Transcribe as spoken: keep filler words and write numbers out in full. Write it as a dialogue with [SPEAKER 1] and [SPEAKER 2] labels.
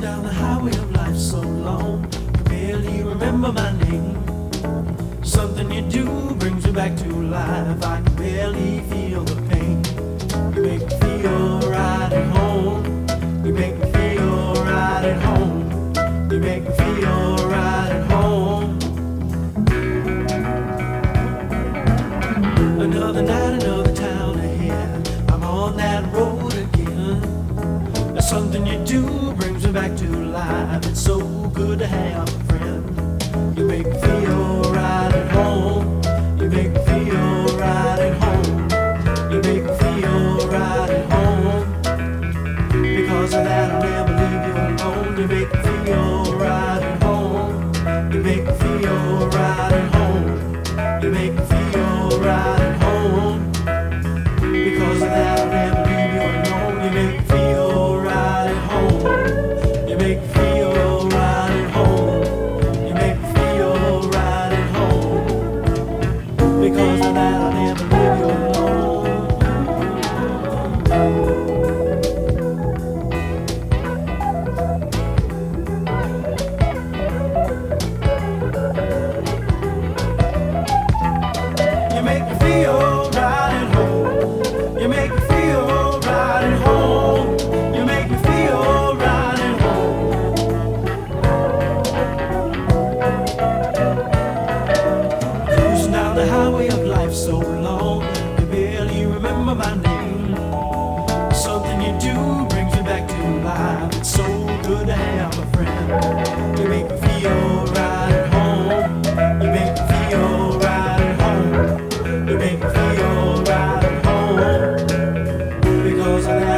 [SPEAKER 1] down the highway of life so long, I barely remember my name. Something you do brings me back to life. I can barely feel the pain. You make me feel right at home. You make me feel right at home. You make me feel right at home. Another night, another town ahead. I'm on that road again. There's something you do brings me back to life. It's so good to have a friend. You make me feel right at home. You make me feel right at home. You make me feel right at home. Because of that I'll never leave you alone. You make me feel right at home. You make me feel right at home. You make me feel right at home. Because of that I'll never leave you alone. You make me feel right at home. You make me feel right at home. You make me feel right at home. Because of that I'll never leave you alone. You make me feel right at home. You make me feel right at home. You make me feel right at home. Cruising down the highway of life so long, you barely remember my name. Something you do brings me back to life. It's so good to have a friend. You make me feel right at home. You make me feel right at home. You make me feel right at home. Because of that